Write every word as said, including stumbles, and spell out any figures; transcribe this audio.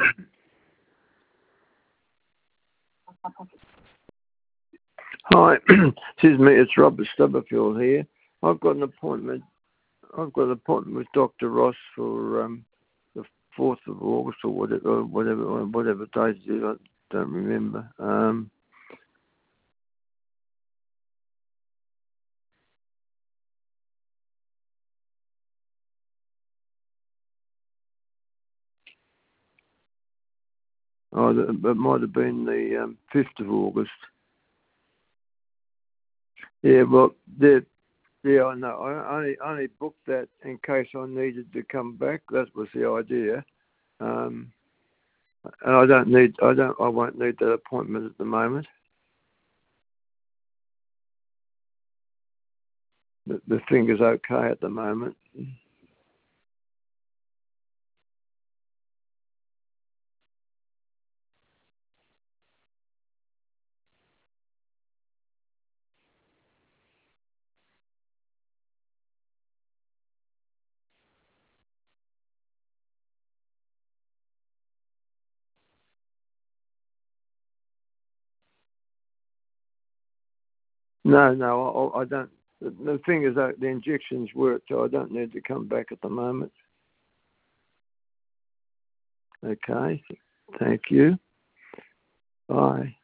Hi, excuse me, it's Robert Stubberfield here. I've got an appointment. I've got an appointment with Doctor Ross for um, the fourth of August or whatever, whatever, whatever date it is. I don't remember. Um, oh, it might have been the um, fifth of August. Yeah, well, the Yeah, I know. I only only booked that in case I needed to come back. That was the idea. Um, and I don't need. I don't. I won't need that appointment at the moment. The, the finger's okay at the moment. No, no. I, I don't. The, the finger's okay. The injections work, so I don't need to come back at the moment. Okay. Thank you. Bye.